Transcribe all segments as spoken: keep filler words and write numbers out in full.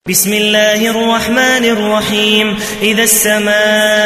بسم الله الرحمن الرحيم. إذا السماء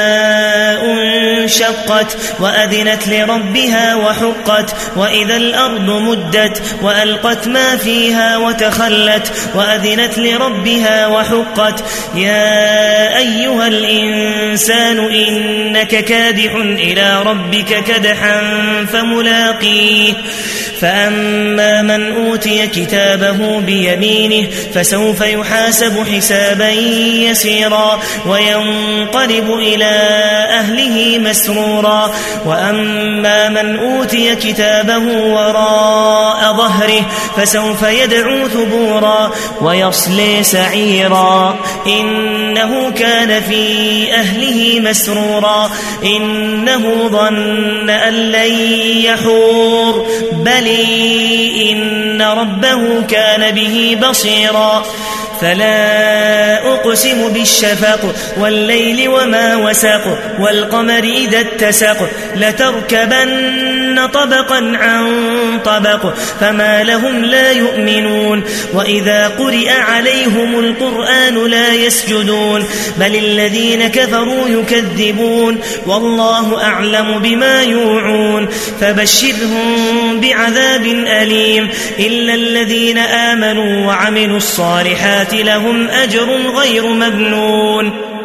انشقت وأذنت لربها وحقت وإذا الأرض مدت وألقت ما فيها وتخلت وأذنت لربها وحقت. يا أيها الإنسان إنك كادح إلى ربك كدحا فملاقيه. فأما من أوتي كتابه بيمينه فسوف يحاسب حسابا يسيرا وينقلب إلى أهله مسرورا. وأما من أوتي كتابه وراء ظهره فسوف يدعو ثبورا ويصلي سعيرا. إنه كان في أهله مسرورا. إنه ظن أن لن يحور بل إن ربه كان به بصيرا. فلا أقسم بالشفق والليل وما وسق والقمر إذا اتسق لتركبن طبقا عن طبق فما لهم لا يؤمنون. وإذا قرئ عليهم القرآن لا يسجدون بل الذين كفروا يكذبون والله أعلم بما يوعون. فبشرهم بعذاب أليم إلا الذين آمنوا وعملوا الصالحات لهم أجر غير ممنون.